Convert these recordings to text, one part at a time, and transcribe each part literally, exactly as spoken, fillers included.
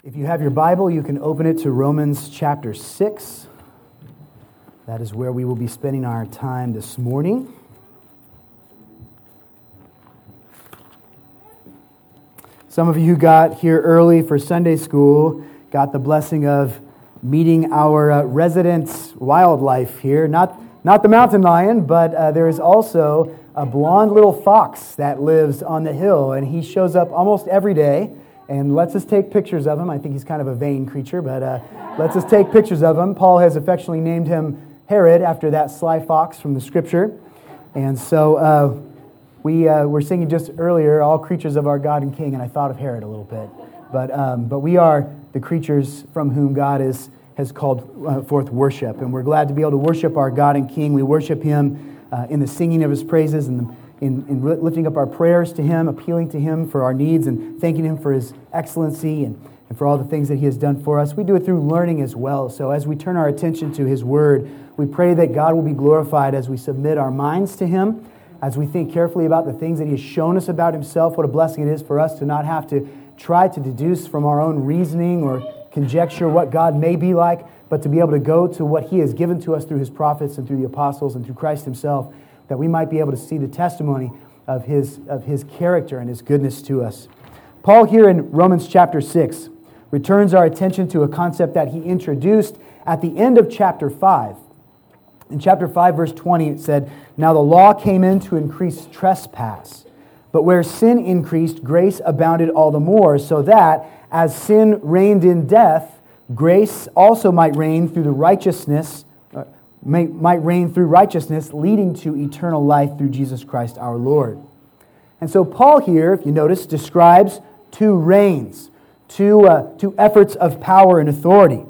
If you have your Bible, you can open it to Romans chapter six. That is where we will be spending our time this morning. Some of you who got here early for Sunday school got the blessing of meeting our uh, resident wildlife here. Not, not the mountain lion, but uh, there is also a blonde little fox that lives on the hill, and he shows up almost every day and lets us take pictures of him. I think he's kind of a vain creature, but uh, lets us take pictures of him. Paul has affectionately named him Herod after that sly fox from the Scripture. And so uh, we uh, were singing just earlier, all creatures of our God and King, and I thought of Herod a little bit. But um, but we are the creatures from whom God is, has called uh, forth worship. And we're glad to be able to worship our God and King. We worship Him uh, in the singing of His praises and the In, in lifting up our prayers to Him, appealing to Him for our needs, and thanking Him for His excellency and, and for all the things that He has done for us. We do it through learning as well. So as we turn our attention to His Word, we pray that God will be glorified as we submit our minds to Him, as we think carefully about the things that He has shown us about Himself. What a blessing it is for us to not have to try to deduce from our own reasoning or conjecture what God may be like, but to be able to go to what He has given to us through His prophets and through the apostles and through Christ Himself, that we might be able to see the testimony of his, of his character and His goodness to us. Paul here in Romans chapter six returns our attention to a concept that he introduced at the end of chapter five. In chapter five, verse twenty, it said, "Now the law came in to increase trespass, but where sin increased, grace abounded all the more, so that, as sin reigned in death, grace also might reign through the righteousness May, might reign through righteousness, leading to eternal life through Jesus Christ our Lord." And so Paul here, if you notice, describes two reigns, two, uh, two efforts of power and authority,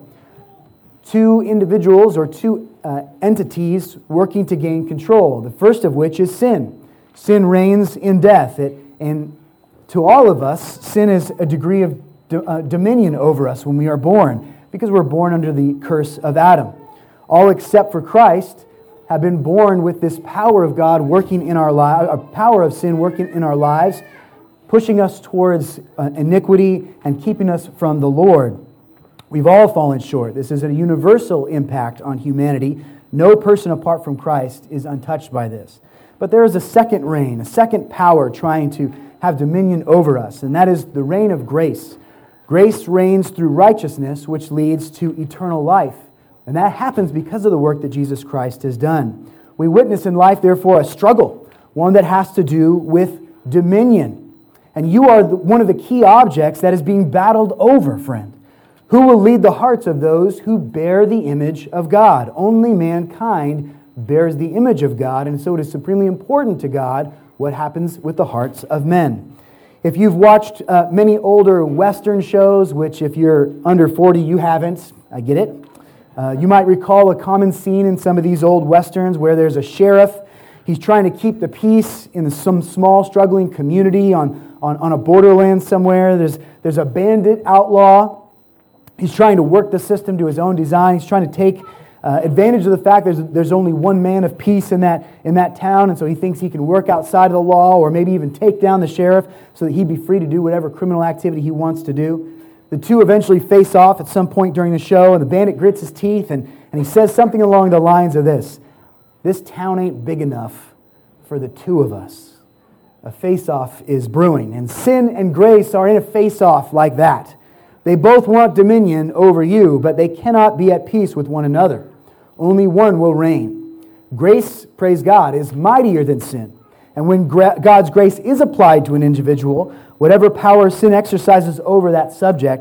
two individuals or two uh, entities working to gain control, the first of which is sin. Sin reigns in death, it, and to all of us, sin is a degree of do, uh, dominion over us when we are born, because we're born under the curse of Adam. All except for Christ have been born with this power of God working in our lives, a power of sin working in our lives, pushing us towards uh, iniquity and keeping us from the Lord. We've all fallen short. This is a universal impact on humanity. No person apart from Christ is untouched by this. But there is a second reign, a second power trying to have dominion over us, and that is the reign of grace. Grace reigns through righteousness, which leads to eternal life. And that happens because of the work that Jesus Christ has done. We witness in life, therefore, a struggle, one that has to do with dominion. And you are the, one of the key objects that is being battled over, friend. Who will lead the hearts of those who bear the image of God? Only mankind bears the image of God, and so it is supremely important to God what happens with the hearts of men. If you've watched uh, many older Western shows, which if you're under forty, you haven't, I get it. Uh, you might recall a common scene in some of these old Westerns where there's a sheriff. He's trying to keep the peace in some small struggling community on, on, on a borderland somewhere. There's, there's a bandit outlaw. He's trying to work the system to his own design. He's trying to take uh, advantage of the fact there's, there's only one man of peace in that, in that town, and so he thinks he can work outside of the law or maybe even take down the sheriff so that he'd be free to do whatever criminal activity he wants to do. The two eventually face off at some point during the show, and the bandit grits his teeth, and, and he says something along the lines of this: "This town ain't big enough for the two of us." A face-off is brewing, and sin and grace are in a face-off like that. They both want dominion over you, but they cannot be at peace with one another. Only one will reign. Grace, praise God, is mightier than sin. And when gra- God's grace is applied to an individual, whatever power sin exercises over that subject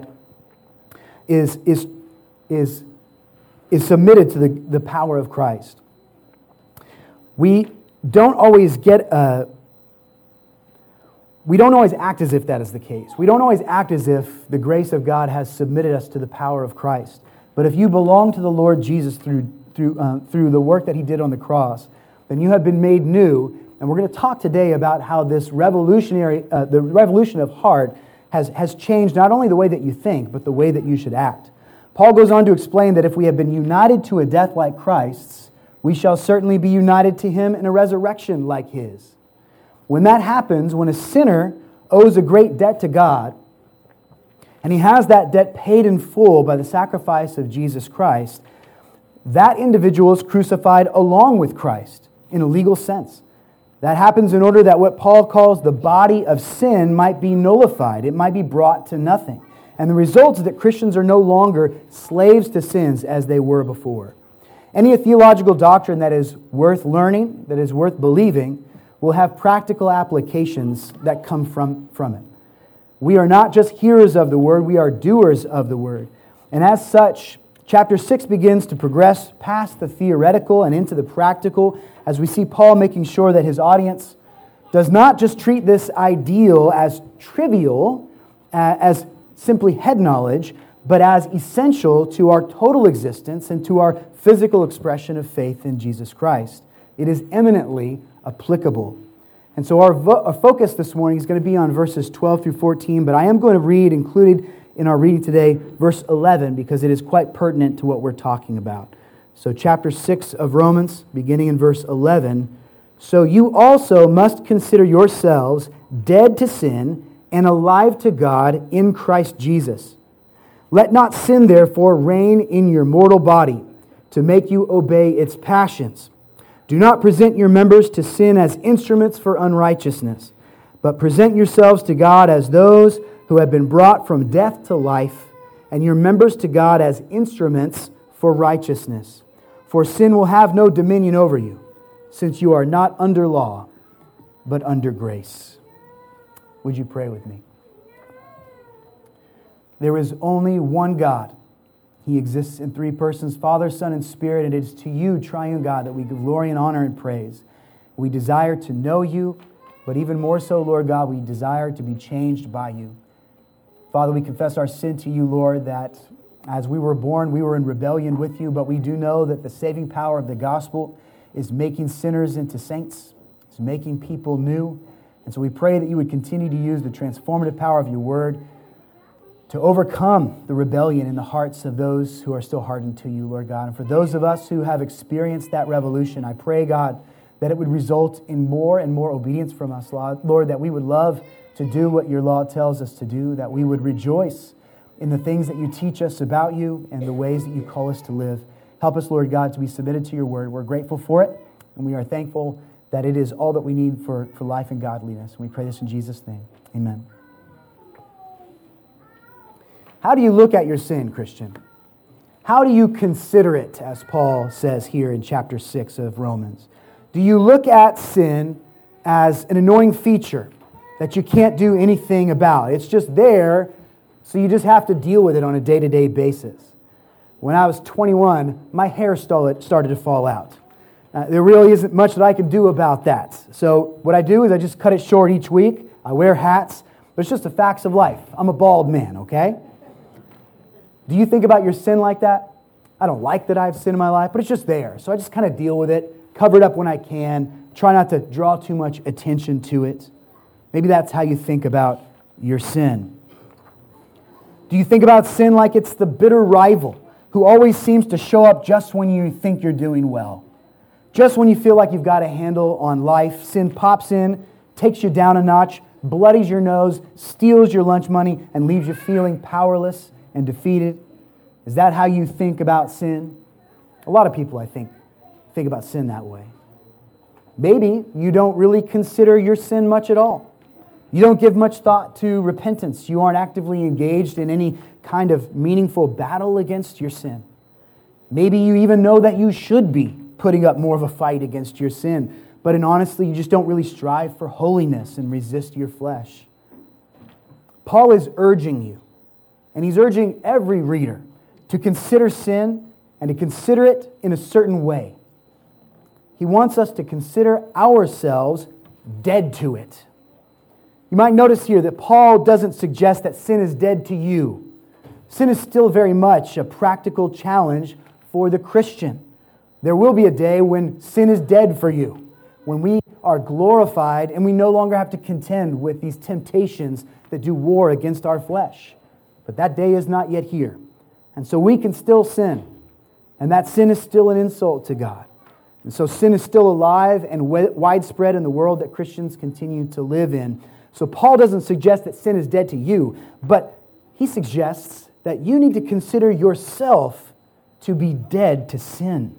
is, is, is, is submitted to the, the power of Christ. We don't always get a, we don't always act as if that is the case. We don't always act as if the grace of God has submitted us to the power of Christ. But if you belong to the Lord Jesus through, through, uh, through the work that He did on the cross, then you have been made new. And we're going to talk today about how this revolutionary, uh, the revolution of heart has, has changed not only the way that you think, but the way that you should act. Paul goes on to explain that if we have been united to a death like Christ's, we shall certainly be united to Him in a resurrection like His. When that happens, when a sinner owes a great debt to God, and he has that debt paid in full by the sacrifice of Jesus Christ, that individual is crucified along with Christ in a legal sense. That happens in order that what Paul calls the body of sin might be nullified. It might be brought to nothing. And the result is that Christians are no longer slaves to sins as they were before. Any theological doctrine that is worth learning, that is worth believing, will have practical applications that come from, from it. We are not just hearers of the word, we are doers of the word. And as such, chapter six begins to progress past the theoretical and into the practical, as we see Paul making sure that his audience does not just treat this ideal as trivial, as simply head knowledge, but as essential to our total existence and to our physical expression of faith in Jesus Christ. It is eminently applicable. And so our, vo- our focus this morning is going to be on verses twelve through fourteen, but I am going to read, included in our reading today, verse eleven, because it is quite pertinent to what we're talking about. So chapter six of Romans, beginning in verse eleven, "So you also must consider yourselves dead to sin and alive to God in Christ Jesus. Let not sin, therefore, reign in your mortal body, to make you obey its passions. Do not present your members to sin as instruments for unrighteousness, but present yourselves to God as those who have been brought from death to life, and your members to God as instruments for righteousness. For sin will have no dominion over you, since you are not under law, but under grace." Would you pray with me? There is only one God. He exists in three persons, Father, Son, and Spirit, and it is to you, triune God, that we give glory and honor and praise. We desire to know you, but even more so, Lord God, we desire to be changed by you. Father, we confess our sin to you, Lord, that as we were born, we were in rebellion with you, but we do know that the saving power of the gospel is making sinners into saints. It's making people new. And so we pray that you would continue to use the transformative power of your word to overcome the rebellion in the hearts of those who are still hardened to you, Lord God. And for those of us who have experienced that revolution, I pray, God, that it would result in more and more obedience from us, Lord, that we would love to do what your law tells us to do, that we would rejoice in the things that you teach us about you and the ways that you call us to live. Help us, Lord God, to be submitted to your word. We're grateful for it, and we are thankful that it is all that we need for, for life and godliness. And we pray this in Jesus' name. Amen. How do you look at your sin, Christian? How do you consider it, as Paul says here in chapter six of Romans? Do you look at sin as an annoying feature that you can't do anything about? It's just there, so you just have to deal with it on a day-to-day basis. When I was twenty-one, my hair started to fall out. Uh, there really isn't much that I can do about that. So what I do is I just cut it short each week. I wear hats, but it's just the facts of life. I'm a bald man, okay? Do you think about your sin like that? I don't like that I have sin in my life, but it's just there. So I just kind of deal with it, cover it up when I can, try not to draw too much attention to it. Maybe that's how you think about your sin. Do you think about sin like it's the bitter rival who always seems to show up just when you think you're doing well? Just when you feel like you've got a handle on life, sin pops in, takes you down a notch, bloodies your nose, steals your lunch money, and leaves you feeling powerless and defeated. Is that how you think about sin? A lot of people, I think, think about sin that way. Maybe you don't really consider your sin much at all. You don't give much thought to repentance. You aren't actively engaged in any kind of meaningful battle against your sin. Maybe you even know that you should be putting up more of a fight against your sin, but in honestly, you just don't really strive for holiness and resist your flesh. Paul is urging you, and he's urging every reader to consider sin and to consider it in a certain way. He wants us to consider ourselves dead to it. You might notice here that Paul doesn't suggest that sin is dead to you. Sin is still very much a practical challenge for the Christian. There will be a day when sin is dead for you, when we are glorified and we no longer have to contend with these temptations that do war against our flesh. But that day is not yet here. And so we can still sin. And that sin is still an insult to God. And so sin is still alive and widespread in the world that Christians continue to live in. So Paul doesn't suggest that sin is dead to you, but he suggests that you need to consider yourself to be dead to sin.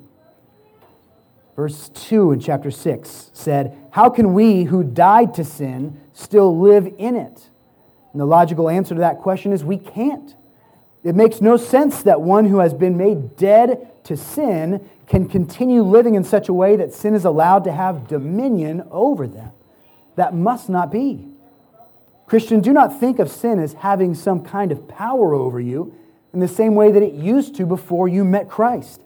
Verse two in chapter six said, "How can we who died to sin still live in it?" And the logical answer to that question is we can't. It makes no sense that one who has been made dead to sin can continue living in such a way that sin is allowed to have dominion over them. That must not be. Christian, do not think of sin as having some kind of power over you in the same way that it used to before you met Christ.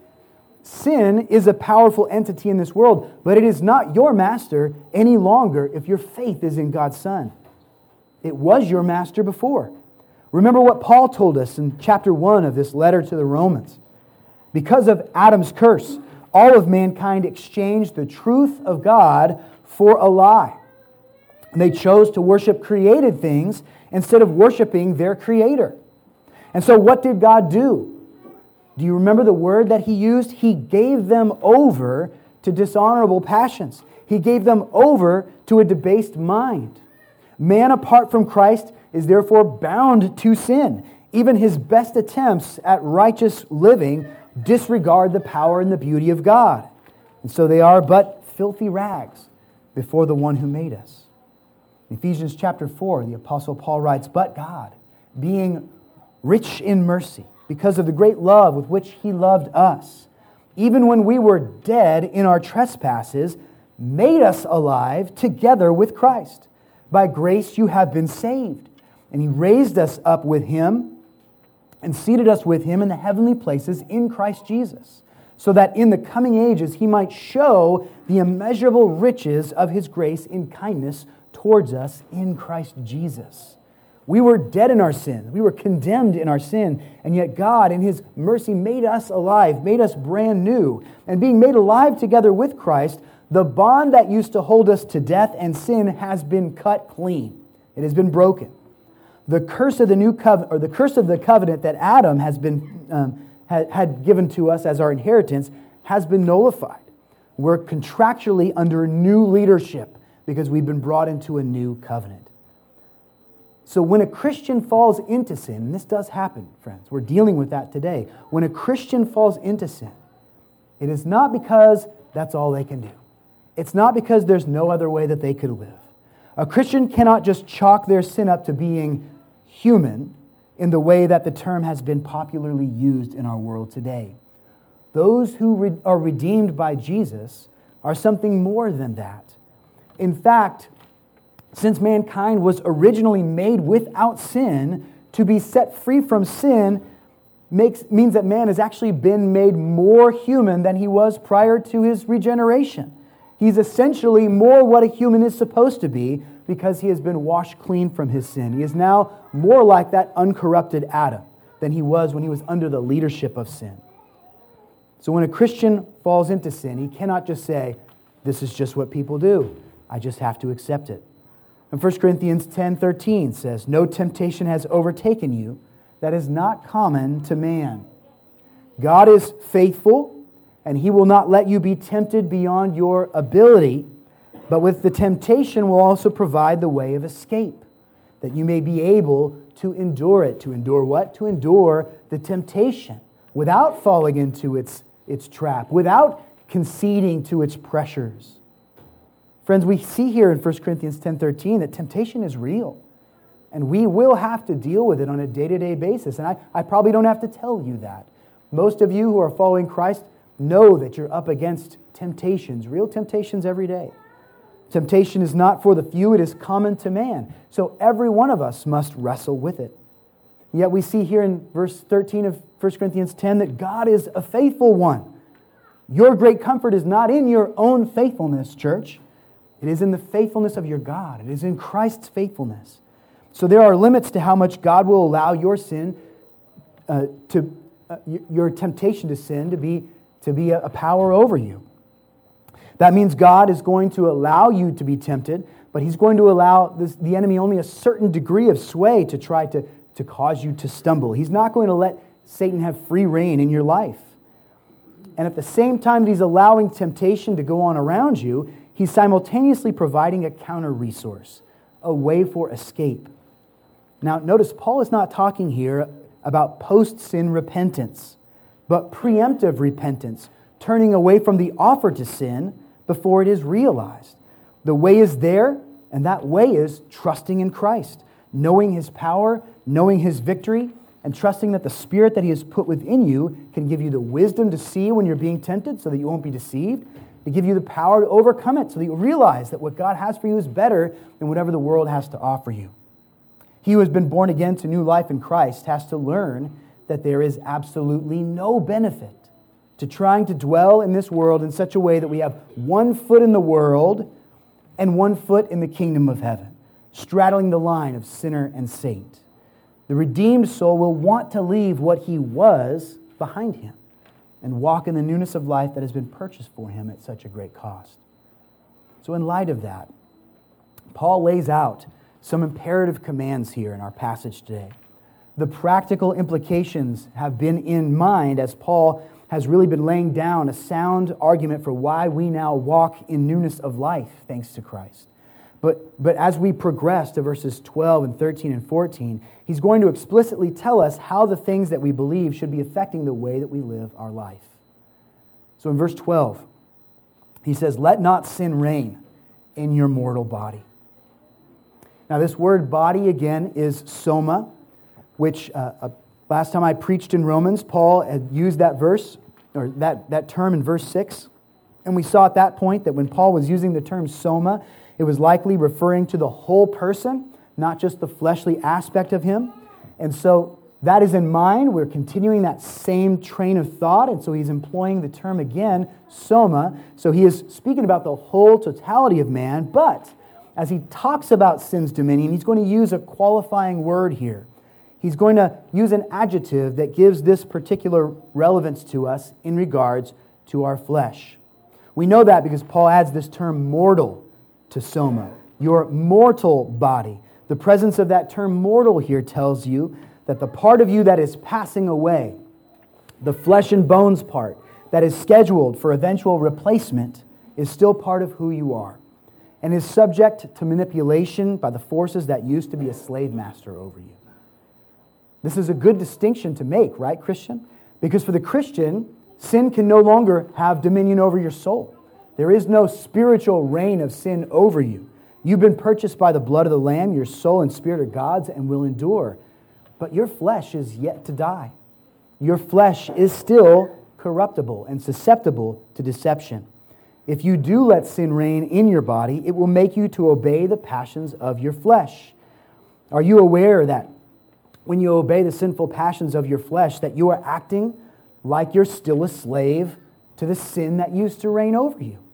Sin is a powerful entity in this world, but it is not your master any longer if your faith is in God's Son. It was your master before. Remember what Paul told us in chapter one of this letter to the Romans. Because of Adam's curse, all of mankind exchanged the truth of God for a lie. And they chose to worship created things instead of worshiping their Creator. And so what did God do? Do you remember the word that He used? He gave them over to dishonorable passions. He gave them over to a debased mind. Man apart from Christ is therefore bound to sin. Even his best attempts at righteous living disregard the power and the beauty of God. And so they are but filthy rags before the one who made us. In Ephesians chapter four, the Apostle Paul writes, "But God, being rich in mercy, because of the great love with which He loved us, even when we were dead in our trespasses, made us alive together with Christ. By grace you have been saved. And He raised us up with Him and seated us with Him in the heavenly places in Christ Jesus, so that in the coming ages He might show the immeasurable riches of His grace in kindness towards us in Christ Jesus." We were dead in our sin. We were condemned in our sin. And yet God, in His mercy, made us alive, made us brand new. And being made alive together with Christ, the bond that used to hold us to death and sin has been cut clean. It has been broken. The curse of the new covenant, or the curse of the covenant that Adam has been um, had, had given to us as our inheritance, has been nullified. We're contractually under new leadership because we've been brought into a new covenant. So when a Christian falls into sin, and this does happen, friends, we're dealing with that today. When a Christian falls into sin, it is not because that's all they can do. It's not because there's no other way that they could live. A Christian cannot just chalk their sin up to being human in the way that the term has been popularly used in our world today. Those who re- are redeemed by Jesus are something more than that. In fact, since mankind was originally made without sin, to be set free from sin makes, means that man has actually been made more human than he was prior to his regeneration. He's essentially more what a human is supposed to be because he has been washed clean from his sin. He is now more like that uncorrupted Adam than he was when he was under the leadership of sin. So when a Christian falls into sin, he cannot just say, "This is just what people do. I just have to accept it." And First Corinthians ten thirteen says, "No temptation has overtaken you that is not common to man. God is faithful, and He will not let you be tempted beyond your ability, but with the temptation will also provide the way of escape, that you may be able to endure it." To endure what? To endure the temptation without falling into its, its trap, without conceding to its pressures. Friends, we see here in First Corinthians ten thirteen that temptation is real. And we will have to deal with it on a day-to-day basis. And I, I probably don't have to tell you that. Most of you who are following Christ know that you're up against temptations, real temptations every day. Temptation is not for the few, it is common to man. So every one of us must wrestle with it. Yet we see here in verse thirteen of First Corinthians ten that God is a faithful one. Your great comfort is not in your own faithfulness, church. It is in the faithfulness of your God. It is in Christ's faithfulness. So there are limits to how much God will allow your sin, uh, to uh, your temptation to sin to be to be a, a power over you. That means God is going to allow you to be tempted, but He's going to allow this, the enemy only a certain degree of sway to try to, to cause you to stumble. He's not going to let Satan have free reign in your life. And at the same time that he's allowing temptation to go on around you, He's simultaneously providing a counter resource, a way for escape. Now, notice Paul is not talking here about post-sin repentance, but preemptive repentance, turning away from the offer to sin before it is realized. The way is there, and that way is trusting in Christ, knowing His power, knowing His victory, and trusting that the Spirit that He has put within you can give you the wisdom to see when you're being tempted so that you won't be deceived, to give you the power to overcome it so that you realize that what God has for you is better than whatever the world has to offer you. He who has been born again to new life in Christ has to learn that there is absolutely no benefit to trying to dwell in this world in such a way that we have one foot in the world and one foot in the kingdom of heaven, straddling the line of sinner and saint. The redeemed soul will want to leave what he was behind him and walk in the newness of life that has been purchased for him at such a great cost. So in light of that, Paul lays out some imperative commands here in our passage today. The practical implications have been in mind as Paul has really been laying down a sound argument for why we now walk in newness of life thanks to Christ. But, but as we progress to verses twelve and thirteen and fourteen, he's going to explicitly tell us how the things that we believe should be affecting the way that we live our life. So in verse twelve, he says, "Let not sin reign in your mortal body." Now this word body again is soma, which uh, uh, last time I preached in Romans, Paul had used that verse, or that, that term in verse six. And we saw at that point that when Paul was using the term soma, it was likely referring to the whole person, not just the fleshly aspect of him. And so that is in mind. We're continuing that same train of thought. And so he's employing the term again, soma. So he is speaking about the whole totality of man. But as he talks about sin's dominion, he's going to use a qualifying word here. He's going to use an adjective that gives this particular relevance to us in regards to our flesh. We know that because Paul adds this term mortal to soma, your mortal body. The presence of that term mortal here tells you that the part of you that is passing away, the flesh and bones part that is scheduled for eventual replacement, is still part of who you are and is subject to manipulation by the forces that used to be a slave master over you. This is a good distinction to make, right, Christian? Because for the Christian, sin can no longer have dominion over your soul. There is no spiritual reign of sin over you. You've been purchased by the blood of the Lamb. Your soul and spirit are God's and will endure. But your flesh is yet to die. Your flesh is still corruptible and susceptible to deception. If you do let sin reign in your body, it will make you to obey the passions of your flesh. Are you aware that when you obey the sinful passions of your flesh, that you are acting like you're still a slave to the sin that used to reign over you?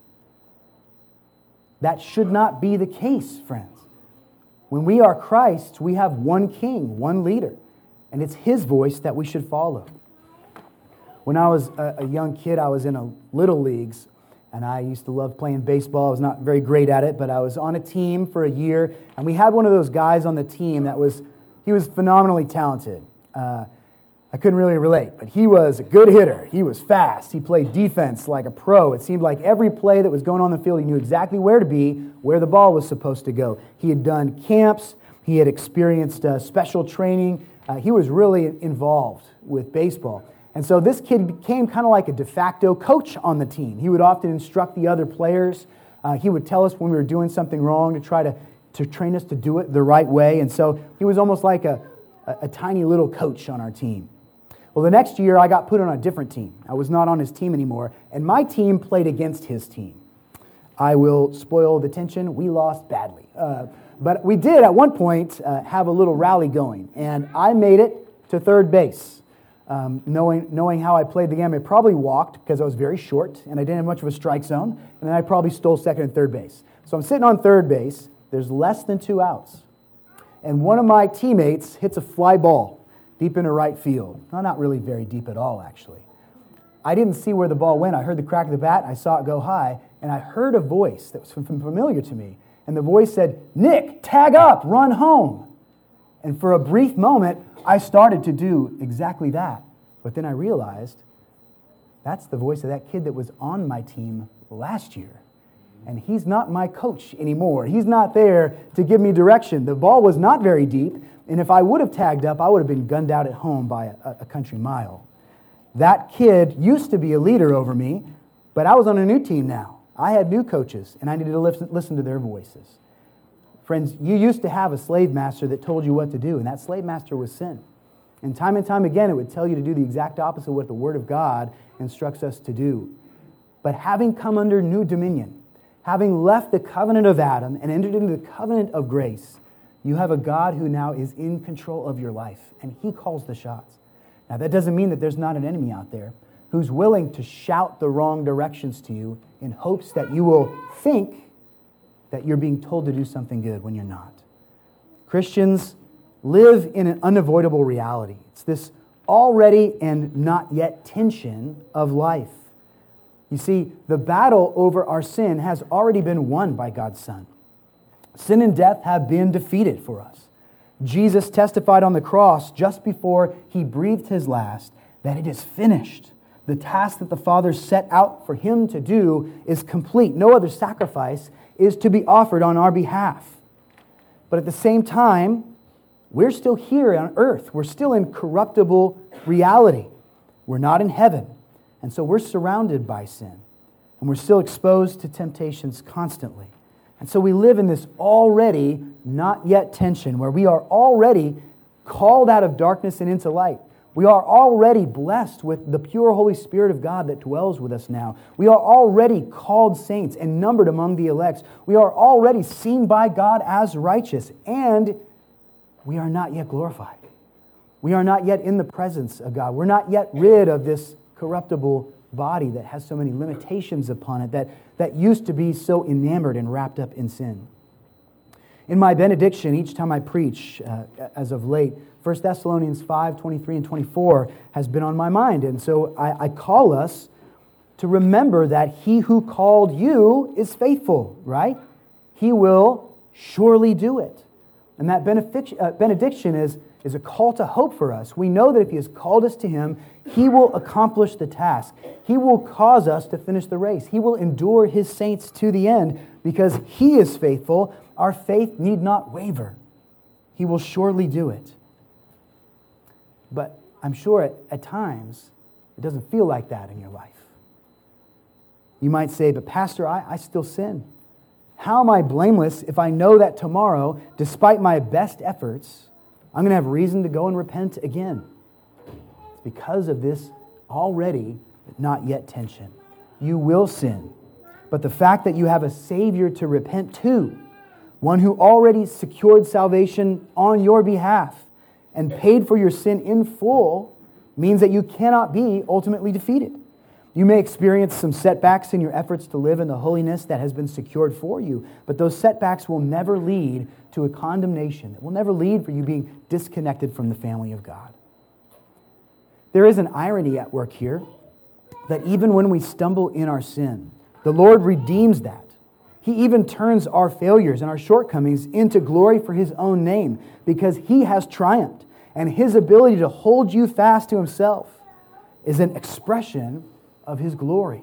That should not be the case, friends. When we are Christ, we have one king, one leader, and it's his voice that we should follow. When I was a, a young kid, I was in a little leagues, and I used to love playing baseball. I was not very great at it, but I was on a team for a year, and we had one of those guys on the team that was, he was phenomenally talented. Uh, I couldn't really relate, but he was a good hitter. He was fast. He played defense like a pro. It seemed like every play that was going on the field, he knew exactly where to be, where the ball was supposed to go. He had done camps. He had experienced uh, special training. Uh, he was really involved with baseball. And so this kid became kind of like a de facto coach on the team. He would often instruct the other players. Uh, he would tell us when we were doing something wrong to try to, to train us to do it the right way. And so he was almost like a, a, a tiny little coach on our team. Well, the next year I got put on a different team. I was not on his team anymore, and my team played against his team. I will spoil the tension. We lost badly. Uh, but we did at one point uh, have a little rally going, and I made it to third base. Um, knowing, knowing how I played the game, I probably walked because I was very short, and I didn't have much of a strike zone, and then I probably stole second and third base. So I'm sitting on third base. There's less than two outs, and one of my teammates hits a fly ball deep into right field. Well, not really very deep at all, actually. I didn't see where the ball went. I heard the crack of the bat. I saw it go high, and I heard a voice that was familiar to me. And the voice said, "Nick, tag up, run home." And for a brief moment, I started to do exactly that. But then I realized that's the voice of that kid that was on my team last year. And he's not my coach anymore. He's not there to give me direction. The ball was not very deep. And if I would have tagged up, I would have been gunned out at home by a, a country mile. That kid used to be a leader over me, but I was on a new team now. I had new coaches, and I needed to listen, listen to their voices. Friends, you used to have a slave master that told you what to do, and that slave master was sin. And time and time again, it would tell you to do the exact opposite of what the Word of God instructs us to do. But having come under new dominion, having left the covenant of Adam and entered into the covenant of grace, you have a God who now is in control of your life, and He calls the shots. Now, that doesn't mean that there's not an enemy out there who's willing to shout the wrong directions to you in hopes that you will think that you're being told to do something good when you're not. Christians live in an unavoidable reality. It's this already and not yet tension of life. You see, the battle over our sin has already been won by God's Son. Sin and death have been defeated for us. Jesus testified on the cross just before He breathed His last that it is finished. The task that the Father set out for Him to do is complete. No other sacrifice is to be offered on our behalf. But at the same time, we're still here on earth. We're still in corruptible reality. We're not in heaven. And so we're surrounded by sin. And we're still exposed to temptations constantly. And so we live in this already not yet tension where we are already called out of darkness and into light. We are already blessed with the pure Holy Spirit of God that dwells with us now. We are already called saints and numbered among the elect. We are already seen by God as righteous, and we are not yet glorified. We are not yet in the presence of God. We're not yet rid of this corruptible body that has so many limitations upon it, that, that used to be so enamored and wrapped up in sin. In my benediction, each time I preach, uh, as of late, First Thessalonians five, twenty-three and twenty-four has been on my mind. And so I, I call us to remember that He who called you is faithful, right? He will surely do it. And that benefic- uh, benediction is, is a call to hope for us. We know that if He has called us to Him, He will accomplish the task. He will cause us to finish the race. He will endure His saints to the end because He is faithful. Our faith need not waver. He will surely do it. But I'm sure at, at times it doesn't feel like that in your life. You might say, but Pastor, I, I still sin. How am I blameless if I know that tomorrow, despite my best efforts, I'm going to have reason to go and repent again? It's because of this already not yet tension. You will sin. But the fact that you have a Savior to repent to, one who already secured salvation on your behalf and paid for your sin in full, means that you cannot be ultimately defeated. You may experience some setbacks in your efforts to live in the holiness that has been secured for you, but those setbacks will never lead to a condemnation. It will never lead for you being disconnected from the family of God. There is an irony at work here, that even when we stumble in our sin, the Lord redeems that. He even turns our failures and our shortcomings into glory for His own name, because He has triumphed, and His ability to hold you fast to Himself is an expression of His glory.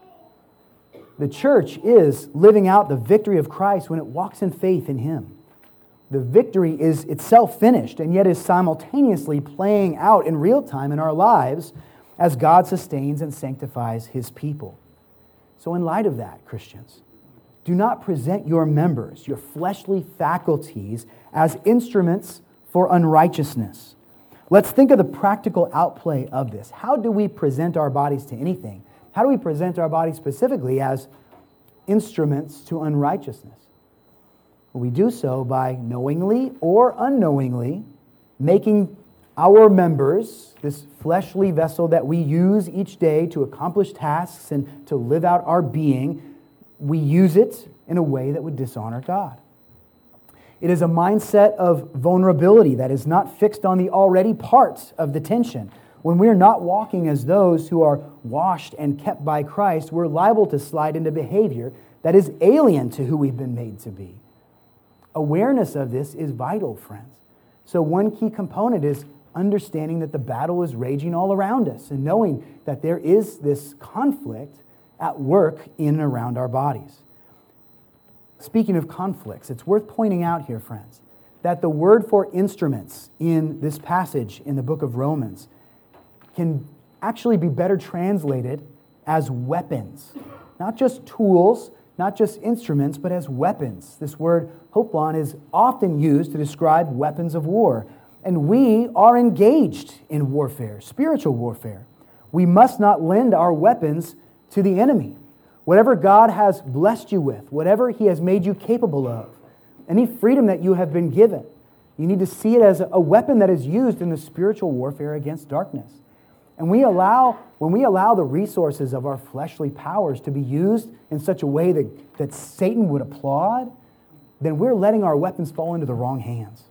The church is living out the victory of Christ when it walks in faith in Him. The victory is itself finished and yet is simultaneously playing out in real time in our lives as God sustains and sanctifies His people. So in light of that, Christians, do not present your members, your fleshly faculties, as instruments for unrighteousness. Let's think of the practical outplay of this. How do we present our bodies to anything? How do we present our bodies specifically as instruments to unrighteousness? Well, we do so by knowingly or unknowingly making our members, this fleshly vessel that we use each day to accomplish tasks and to live out our being, we use it in a way that would dishonor God. It is a mindset of vulnerability that is not fixed on the already parts of the tension. When we're not walking as those who are washed and kept by Christ, we're liable to slide into behavior that is alien to who we've been made to be. Awareness of this is vital, friends. So one key component is understanding that the battle is raging all around us and knowing that there is this conflict at work in and around our bodies. Speaking of conflicts, it's worth pointing out here, friends, that the word for instruments in this passage in the book of Romans can actually be better translated as weapons. Not just tools, not just instruments, but as weapons. This word hoplon is often used to describe weapons of war. And we are engaged in warfare, spiritual warfare. We must not lend our weapons to the enemy. Whatever God has blessed you with, whatever He has made you capable of, any freedom that you have been given, you need to see it as a weapon that is used in the spiritual warfare against darkness. And we allow, when we allow the resources of our fleshly powers to be used in such a way that, that Satan would applaud, then we're letting our weapons fall into the wrong hands.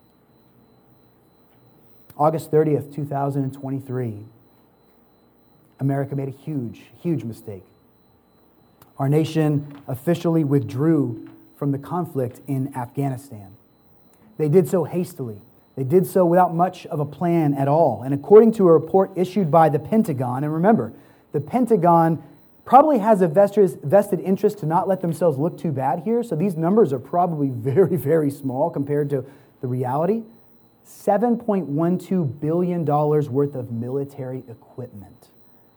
August thirtieth, two thousand twenty-three, America made a huge, huge mistake. Our nation officially withdrew from the conflict in Afghanistan. They did so hastily. They did so without much of a plan at all. And according to a report issued by the Pentagon, and remember, the Pentagon probably has a vested interest to not let themselves look too bad here, so these numbers are probably very, very small compared to the reality. seven point one two billion dollars worth of military equipment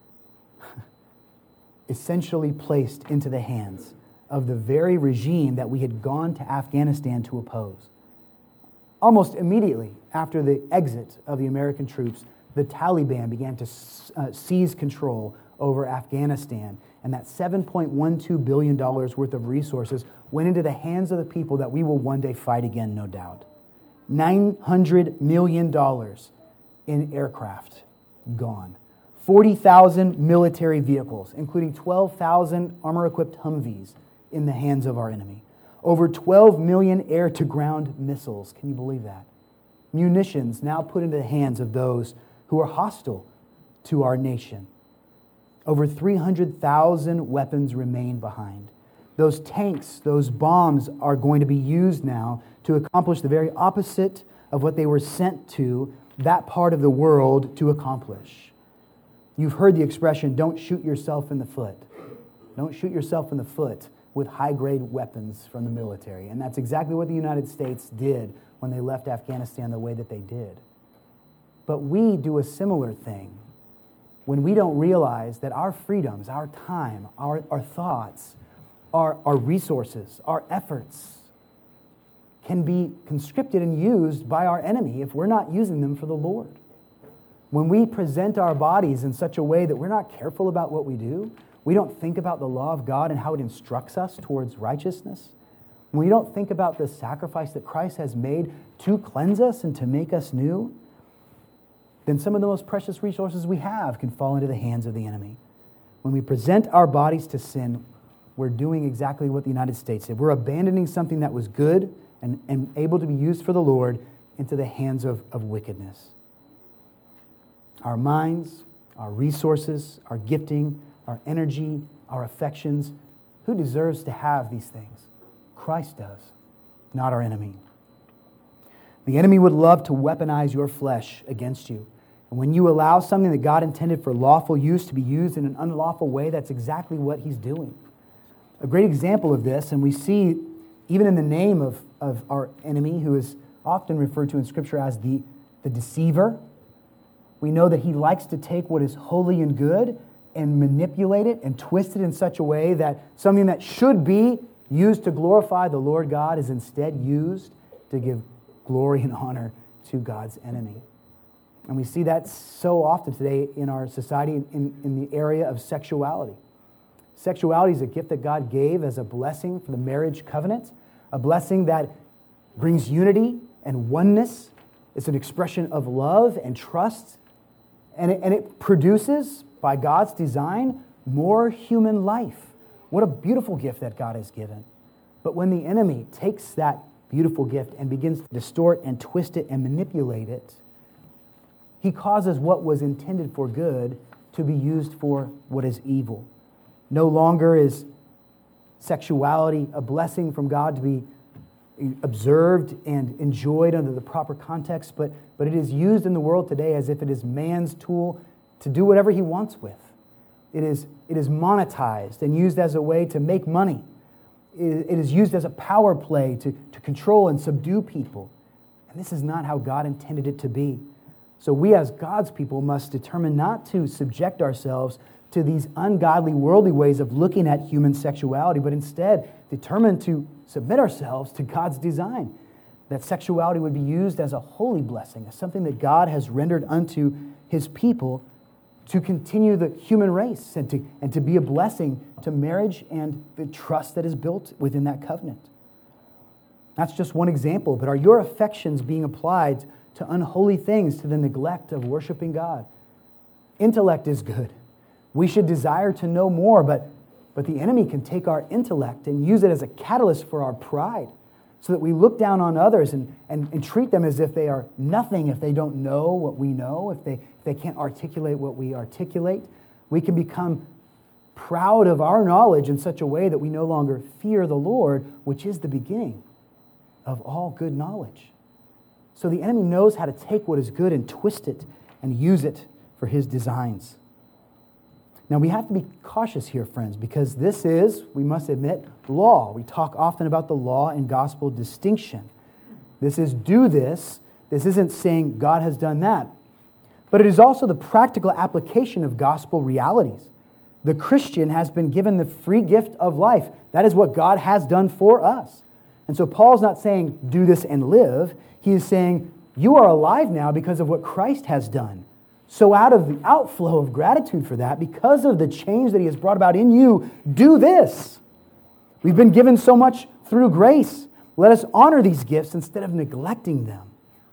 essentially placed into the hands of the very regime that we had gone to Afghanistan to oppose. Almost immediately after the exit of the American troops, the Taliban began to uh, seize control over Afghanistan, and that seven point one two billion dollars worth of resources went into the hands of the people that we will one day fight again, no doubt. nine hundred million dollars in aircraft gone. forty thousand military vehicles, including twelve thousand armor-equipped Humvees, in the hands of our enemy. Over twelve million air-to-ground missiles. Can you believe that? Munitions now put into the hands of those who are hostile to our nation. Over three hundred thousand weapons remain behind. Those tanks, those bombs are going to be used now to accomplish the very opposite of what they were sent to that part of the world to accomplish. You've heard the expression, don't shoot yourself in the foot. Don't shoot yourself in the foot with high-grade weapons from the military. And that's exactly what the United States did when they left Afghanistan the way that they did. But we do a similar thing when we don't realize that our freedoms, our time, our, our thoughts, our, our resources, our efforts can be conscripted and used by our enemy if we're not using them for the Lord. When we present our bodies in such a way that we're not careful about what we do, we don't think about the law of God and how it instructs us towards righteousness, when we don't think about the sacrifice that Christ has made to cleanse us and to make us new, then some of the most precious resources we have can fall into the hands of the enemy. When we present our bodies to sin, we're doing exactly what the United States did. We're abandoning something that was good and, and able to be used for the Lord into the hands of, of wickedness. Our minds, our resources, our gifting, our energy, our affections. Who deserves to have these things? Christ does, not our enemy. The enemy would love to weaponize your flesh against you. And when you allow something that God intended for lawful use to be used in an unlawful way, that's exactly what he's doing. A great example of this, and we see even in the name of, of our enemy, who is often referred to in Scripture as the, the deceiver, we know that he likes to take what is holy and good and manipulate it and twist it in such a way that something that should be used to glorify the Lord God is instead used to give glory and honor to God's enemy. And we see that so often today in our society in, in the area of sexuality. Sexuality is a gift that God gave as a blessing for the marriage covenant, a blessing that brings unity and oneness. It's an expression of love and trust, and it, and it produces, by God's design, more human life. What a beautiful gift that God has given. But when the enemy takes that beautiful gift and begins to distort and twist it and manipulate it, he causes what was intended for good to be used for what is evil. No longer is sexuality a blessing from God to be observed and enjoyed under the proper context, but, but it is used in the world today as if it is man's tool to do whatever he wants with. It is, it is monetized and used as a way to make money. It, it is used as a power play to, to control and subdue people. And this is not how God intended it to be. So we as God's people must determine not to subject ourselves to these ungodly, worldly ways of looking at human sexuality, but instead determine to submit ourselves to God's design, that sexuality would be used as a holy blessing, as something that God has rendered unto his people to continue the human race and to, and to be a blessing to marriage and the trust that is built within that covenant. That's just one example, but are your affections being applied to unholy things, to the neglect of worshiping God? Intellect is good. We should desire to know more, but, but the enemy can take our intellect and use it as a catalyst for our pride, so that we look down on others and, and, and treat them as if they are nothing if they don't know what we know, if they, if they can't articulate what we articulate. We can become proud of our knowledge in such a way that we no longer fear the Lord, which is the beginning of all good knowledge. So the enemy knows how to take what is good and twist it and use it for his designs. Now we have to be cautious here, friends, because this is, we must admit, law. We talk often about the law and gospel distinction. This is do this. This isn't saying God has done that. But it is also the practical application of gospel realities. The Christian has been given the free gift of life. That is what God has done for us. And so Paul's not saying do this and live. He is saying you are alive now because of what Christ has done. So out of the outflow of gratitude for that, because of the change that he has brought about in you, do this. We've been given so much through grace. Let us honor these gifts instead of neglecting them.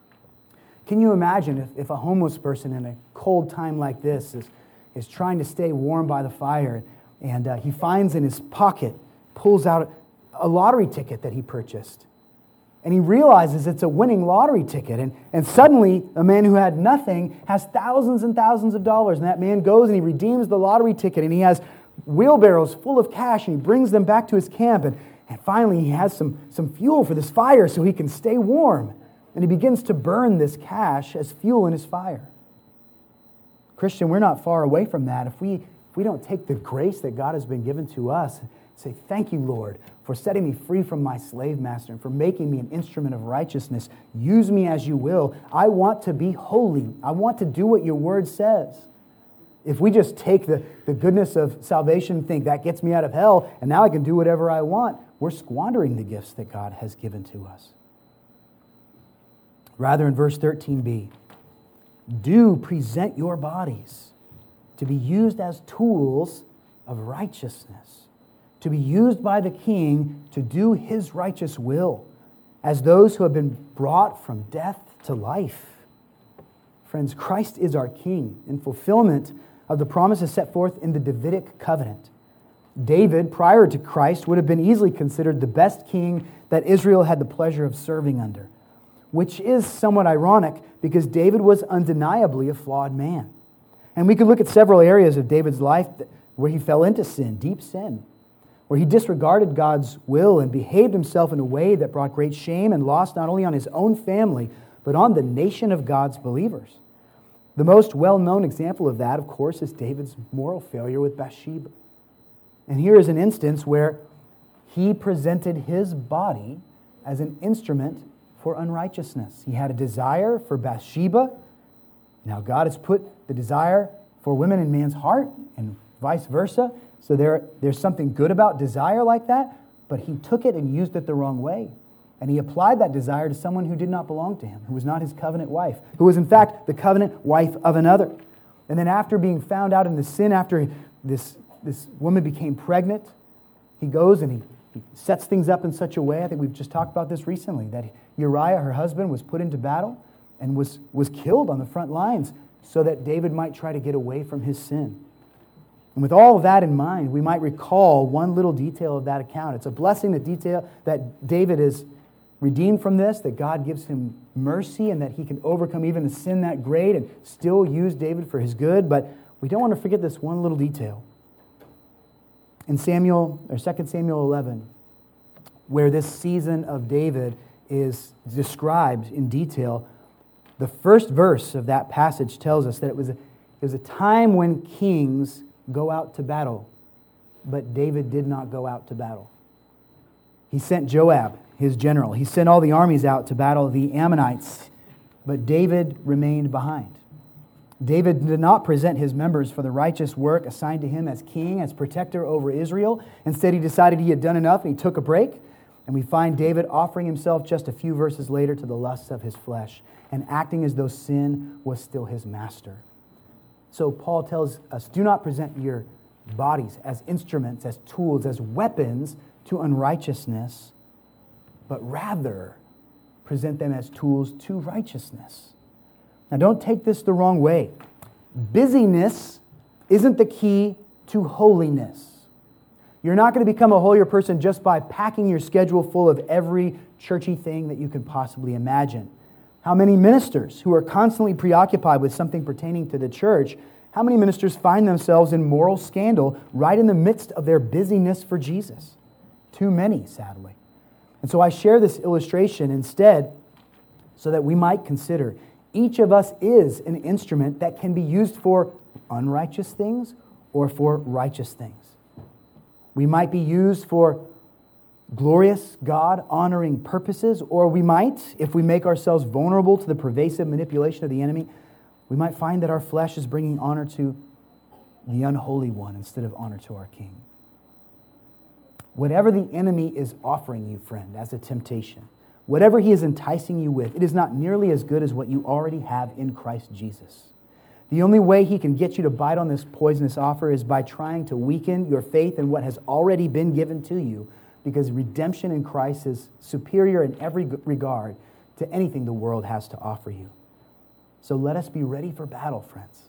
Can you imagine if, if a homeless person in a cold time like this is, is trying to stay warm by the fire, and uh, he finds in his pocket, pulls out a lottery ticket that he purchased, and he realizes it's a winning lottery ticket. And, and suddenly, a man who had nothing has thousands and thousands of dollars. And that man goes and he redeems the lottery ticket. And he has wheelbarrows full of cash. And he brings them back to his camp. And, and finally, he has some, some fuel for this fire so he can stay warm. And he begins to burn this cash as fuel in his fire. Christian, we're not far away from that. If we, if we don't take the grace that God has been given to us, say, thank you, Lord, for setting me free from my slave master and for making me an instrument of righteousness. Use me as you will. I want to be holy. I want to do what your word says. If we just take the, the goodness of salvation and think that gets me out of hell and now I can do whatever I want, we're squandering the gifts that God has given to us. Rather, in verse thirteen b, do present your bodies to be used as tools of righteousness, to be used by the King to do his righteous will, as those who have been brought from death to life. Friends, Christ is our King in fulfillment of the promises set forth in the Davidic covenant. David, prior to Christ, would have been easily considered the best king that Israel had the pleasure of serving under, which is somewhat ironic because David was undeniably a flawed man. And we could look at several areas of David's life where he fell into sin, deep sin, where he disregarded God's will and behaved himself in a way that brought great shame and loss not only on his own family, but on the nation of God's believers. The most well-known example of that, of course, is David's moral failure with Bathsheba. And here is an instance where he presented his body as an instrument for unrighteousness. He had a desire for Bathsheba. Now God has put the desire for women in man's heart and vice versa. So there, there's something good about desire like that, but he took it and used it the wrong way. And he applied that desire to someone who did not belong to him, who was not his covenant wife, who was in fact the covenant wife of another. And then after being found out in the sin, after this, this woman became pregnant, he goes and he, he sets things up in such a way, I think we've just talked about this recently, that Uriah, her husband, was put into battle and was, was killed on the front lines so that David might try to get away from his sin. And with all of that in mind, we might recall one little detail of that account. It's a blessing that detail that David is redeemed from this, that God gives him mercy and that he can overcome even a sin that great and still use David for his good. But we don't want to forget this one little detail. In Samuel, or Second Samuel eleven, where this season of David is described in detail, the first verse of that passage tells us that it was a, it was a time when kings go out to battle, but David did not go out to battle. He sent Joab, his general. He sent all the armies out to battle the Ammonites, but David remained behind. David did not present his members for the righteous work assigned to him as king, as protector over Israel. Instead, he decided he had done enough and he took a break. And we find David offering himself just a few verses later to the lusts of his flesh and acting as though sin was still his master. So Paul tells us, do not present your bodies as instruments, as tools, as weapons to unrighteousness, but rather present them as tools to righteousness. Now, don't take this the wrong way. Busyness isn't the key to holiness. You're not going to become a holier person just by packing your schedule full of every churchy thing that you can possibly imagine. How many ministers who are constantly preoccupied with something pertaining to the church, how many ministers find themselves in moral scandal right in the midst of their busyness for Jesus? Too many, sadly. And so I share this illustration instead so that we might consider each of us is an instrument that can be used for unrighteous things or for righteous things. We might be used for glorious, God-honoring purposes, or we might, if we make ourselves vulnerable to the pervasive manipulation of the enemy, we might find that our flesh is bringing honor to the unholy one instead of honor to our King. Whatever the enemy is offering you, friend, as a temptation, whatever he is enticing you with, it is not nearly as good as what you already have in Christ Jesus. The only way he can get you to bite on this poisonous offer is by trying to weaken your faith in what has already been given to you, because redemption in Christ is superior in every regard to anything the world has to offer you. So let us be ready for battle, friends.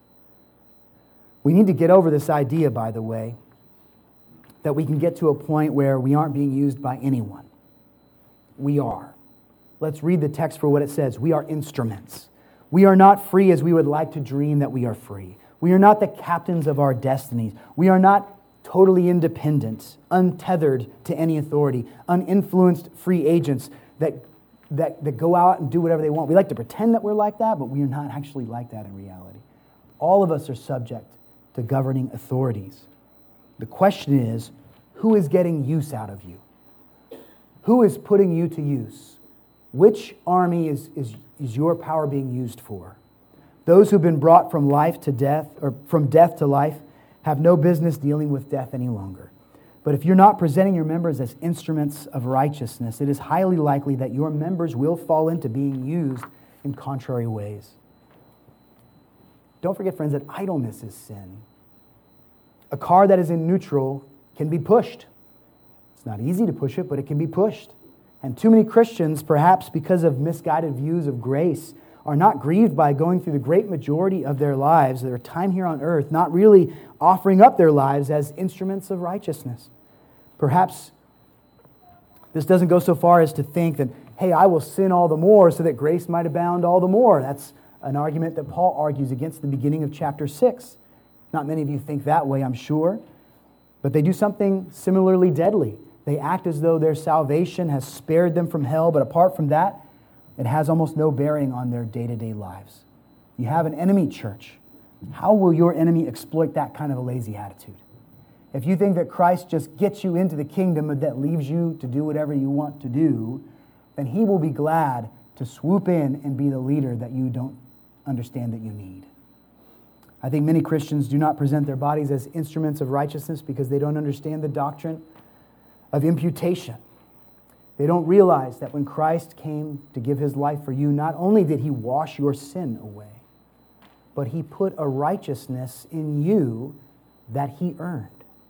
We need to get over this idea, by the way, that we can get to a point where we aren't being used by anyone. We are. Let's read the text for what it says. We are instruments. We are not free as we would like to dream that we are free. We are not the captains of our destinies. We are not totally independent, untethered to any authority, uninfluenced free agents that, that, that go out and do whatever they want. We like to pretend that we're like that, but we are not actually like that in reality. All of us are subject to governing authorities. The question is, who is getting use out of you? Who is putting you to use? Which army is, is, is your power being used for? Those who've been brought from life to death, or from death to life, have no business dealing with death any longer. But if you're not presenting your members as instruments of righteousness, it is highly likely that your members will fall into being used in contrary ways. Don't forget, friends, that idleness is sin. A car that is in neutral can be pushed. It's not easy to push it, but it can be pushed. And too many Christians, perhaps because of misguided views of grace, are not grieved by going through the great majority of their lives, their time here on earth, not really offering up their lives as instruments of righteousness. Perhaps this doesn't go so far as to think that, hey, I will sin all the more so that grace might abound all the more. That's an argument that Paul argues against the beginning of chapter six. Not many of you think that way, I'm sure, but they do something similarly deadly. They act as though their salvation has spared them from hell, but apart from that, it has almost no bearing on their day-to-day lives. You have an enemy church. How will your enemy exploit that kind of a lazy attitude? If you think that Christ just gets you into the kingdom and that leaves you to do whatever you want to do, then he will be glad to swoop in and be the leader that you don't understand that you need. I think many Christians do not present their bodies as instruments of righteousness because they don't understand the doctrine of imputation. They don't realize that when Christ came to give his life for you, not only did he wash your sin away, but he put a righteousness in you that he earned.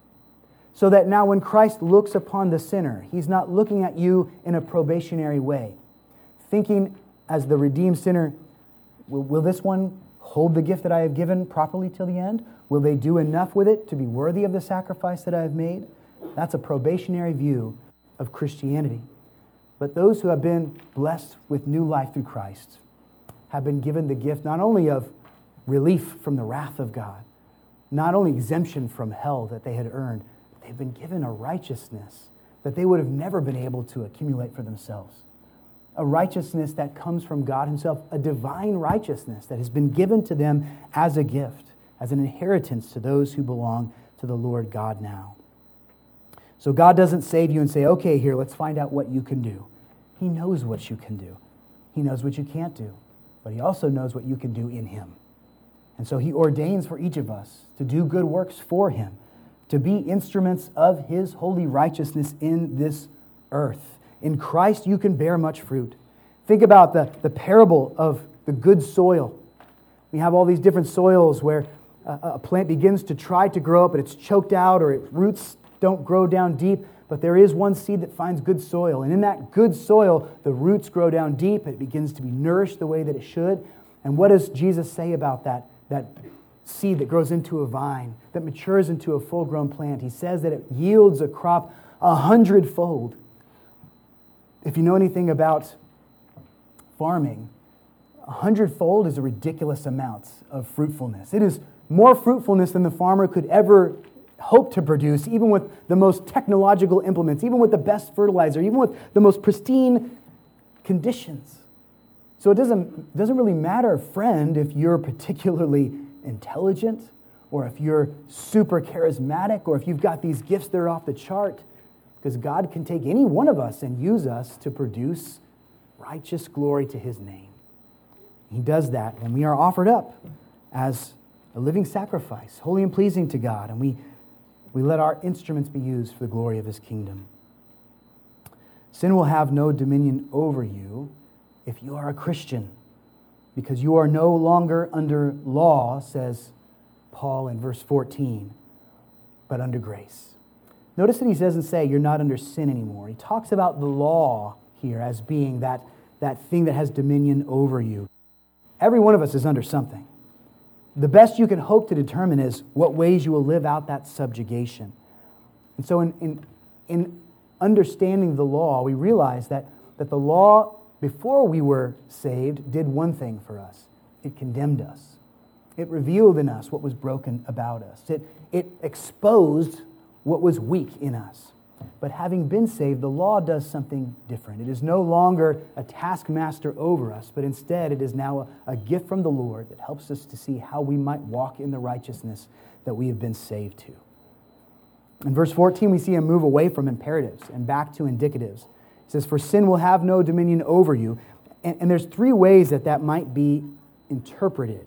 So that now when Christ looks upon the sinner, he's not looking at you in a probationary way, thinking as the redeemed sinner, will, will this one hold the gift that I have given properly till the end? Will they do enough with it to be worthy of the sacrifice that I have made? That's a probationary view of Christianity. But those who have been blessed with new life through Christ have been given the gift not only of relief from the wrath of God, not only exemption from hell that they had earned, but they've been given a righteousness that they would have never been able to accumulate for themselves. A righteousness that comes from God himself, a divine righteousness that has been given to them as a gift, as an inheritance to those who belong to the Lord God now. So God doesn't save you and say, okay, here, let's find out what you can do. He knows what you can do. He knows what you can't do. But he also knows what you can do in him. And so he ordains for each of us to do good works for him, to be instruments of his holy righteousness in this earth. In Christ, you can bear much fruit. Think about the, the parable of the good soil. We have all these different soils where a, a plant begins to try to grow up, but it's choked out, or its roots don't grow down deep. But there is one seed that finds good soil. And in that good soil, the roots grow down deep. It begins to be nourished the way that it should. And what does Jesus say about that, that seed that grows into a vine, that matures into a full-grown plant? He says that it yields a crop a hundredfold. If you know anything about farming, a hundredfold is a ridiculous amount of fruitfulness. It is more fruitfulness than the farmer could ever hope to produce, even with the most technological implements, even with the best fertilizer, even with the most pristine conditions. So it doesn't, doesn't really matter, friend, if you're particularly intelligent, or if you're super charismatic, or if you've got these gifts that are off the chart, because God can take any one of us and use us to produce righteous glory to his name. He does that when we are offered up as a living sacrifice, holy and pleasing to God, and we We let our instruments be used for the glory of his kingdom. Sin will have no dominion over you if you are a Christian, because you are no longer under law, says Paul in verse fourteen, but under grace. Notice that he doesn't say you're not under sin anymore. He talks about the law here as being that, that thing that has dominion over you. Every one of us is under something. The best you can hope to determine is what ways you will live out that subjugation. And so in, in, in understanding the law, we realize that, that the law, before we were saved, did one thing for us. It condemned us. It revealed in us what was broken about us. It, it exposed what was weak in us. But having been saved, the law does something different. It is no longer a taskmaster over us, but instead it is now a, a gift from the Lord that helps us to see how we might walk in the righteousness that we have been saved to. In verse fourteen, we see him move away from imperatives and back to indicatives. He says, "For sin will have no dominion over you." And, and there's three ways that that might be interpreted.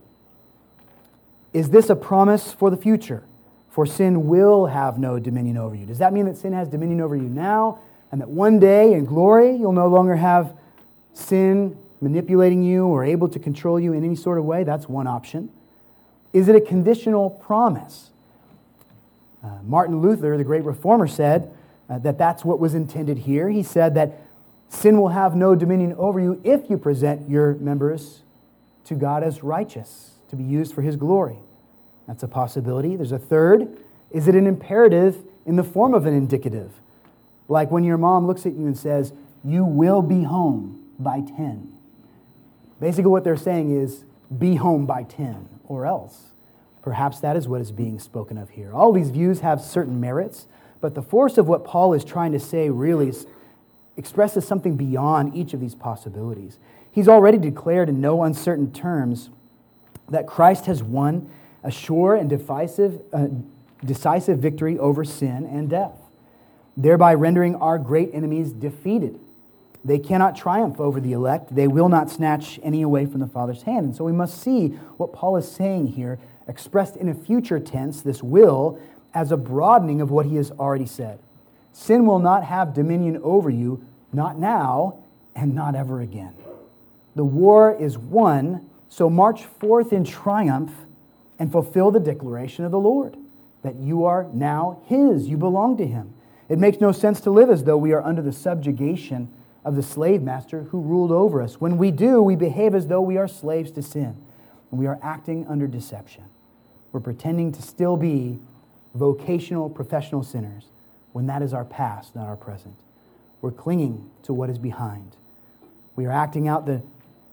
Is this a promise for the future? For sin will have no dominion over you. Does that mean that sin has dominion over you now, and that one day in glory you'll no longer have sin manipulating you or able to control you in any sort of way? That's one option. Is it a conditional promise? Uh, Martin Luther, the great reformer, said uh, that that's what was intended here. He said that sin will have no dominion over you if you present your members to God as righteous, to be used for his glory. That's a possibility. There's a third. Is it an imperative in the form of an indicative? Like when your mom looks at you and says, "You will be home by ten." Basically what they're saying is, be home by ten, or else. Perhaps that is what is being spoken of here. All these views have certain merits, but the force of what Paul is trying to say really is, expresses something beyond each of these possibilities. He's already declared in no uncertain terms that Christ has won a sure and decisive, uh, decisive victory over sin and death, thereby rendering our great enemies defeated. They cannot triumph over the elect. They will not snatch any away from the Father's hand. And so we must see what Paul is saying here, expressed in a future tense, this will, as a broadening of what he has already said. Sin will not have dominion over you, not now and not ever again. The war is won, so march forth in triumph and fulfill the declaration of the Lord, that you are now his, you belong to him. It makes no sense to live as though we are under the subjugation of the slave master who ruled over us. When we do, we behave as though we are slaves to sin, and we are acting under deception. We're pretending to still be vocational, professional sinners, when that is our past, not our present. We're clinging to what is behind. We are acting out the...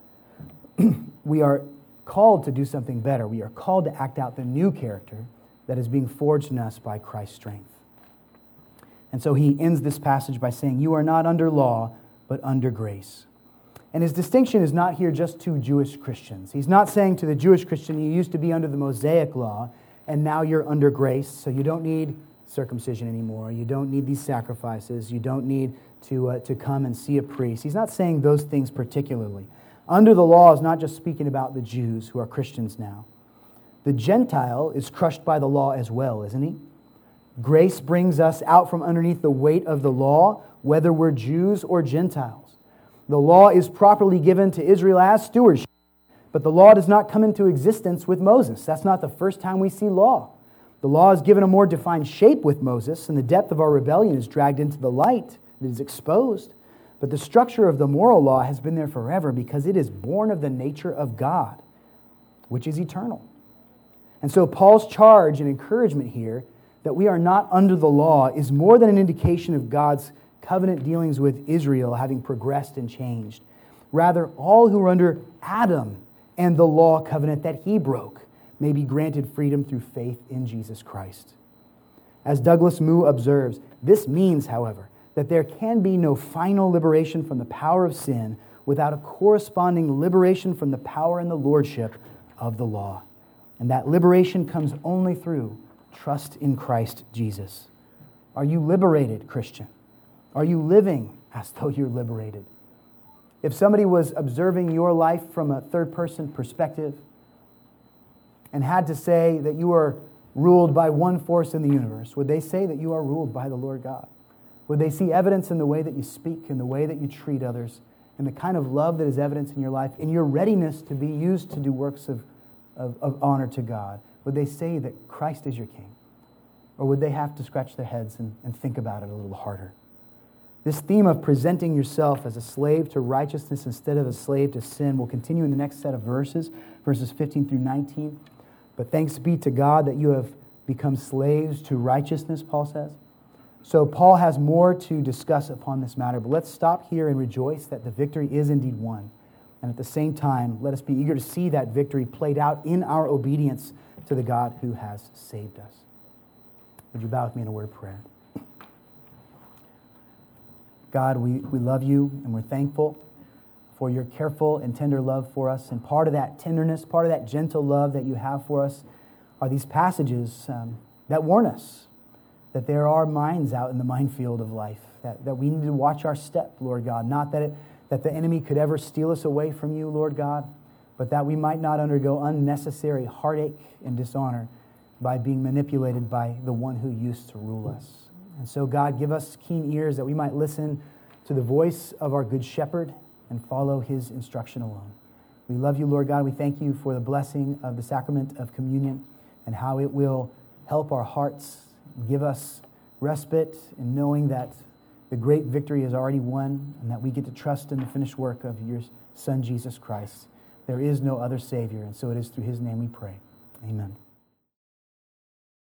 we are called to do something better. We are called to act out the new character that is being forged in us by Christ's strength. And so he ends this passage by saying, "You are not under law, but under grace." And his distinction is not here just to Jewish Christians. He's not saying to the Jewish Christian, you used to be under the Mosaic law, and now you're under grace, so you don't need circumcision anymore. You don't need these sacrifices. You don't need to, uh, to come and see a priest. He's not saying those things particularly. Under the law is not just speaking about the Jews who are Christians now. The Gentile is crushed by the law as well, isn't he? Grace brings us out from underneath the weight of the law, whether we're Jews or Gentiles. The law is properly given to Israel as stewardship, but the law does not come into existence with Moses. That's not the first time we see law. The law is given a more defined shape with Moses, and the depth of our rebellion is dragged into the light. It is exposed. But the structure of the moral law has been there forever because it is born of the nature of God, which is eternal. And so Paul's charge and encouragement here that we are not under the law is more than an indication of God's covenant dealings with Israel having progressed and changed. Rather, all who are under Adam and the law covenant that he broke may be granted freedom through faith in Jesus Christ. As Douglas Moo observes, this means, however, that there can be no final liberation from the power of sin without a corresponding liberation from the power and the lordship of the law. And that liberation comes only through trust in Christ Jesus. Are you liberated, Christian? Are you living as though you're liberated? If somebody was observing your life from a third-person perspective and had to say that you are ruled by one force in the universe, would they say that you are ruled by the Lord God? Would they see evidence in the way that you speak, in the way that you treat others, in the kind of love that is evidence in your life, in your readiness to be used to do works of, of, of honor to God? Would they say that Christ is your King? Or would they have to scratch their heads and, and think about it a little harder? This theme of presenting yourself as a slave to righteousness instead of a slave to sin will continue in the next set of verses, verses fifteen through nineteen. But thanks be to God that you have become slaves to righteousness, Paul says. So Paul has more to discuss upon this matter, but let's stop here and rejoice that the victory is indeed won. And at the same time, let us be eager to see that victory played out in our obedience to the God who has saved us. Would you bow with me in a word of prayer? God, we, we love you and we're thankful for your careful and tender love for us. And part of that tenderness, part of that gentle love that you have for us are these passages um, that warn us that there are mines out in the minefield of life, that, that we need to watch our step, Lord God. Not that, it, that the enemy could ever steal us away from you, Lord God, but that we might not undergo unnecessary heartache and dishonor by being manipulated by the one who used to rule us. And so, God, give us keen ears that we might listen to the voice of our good shepherd and follow his instruction alone. We love you, Lord God. We thank you for the blessing of the sacrament of communion and how it will help our hearts, give us respite in knowing that the great victory is already won and that we get to trust in the finished work of your Son, Jesus Christ. There is no other Savior, and so it is through his name we pray. Amen.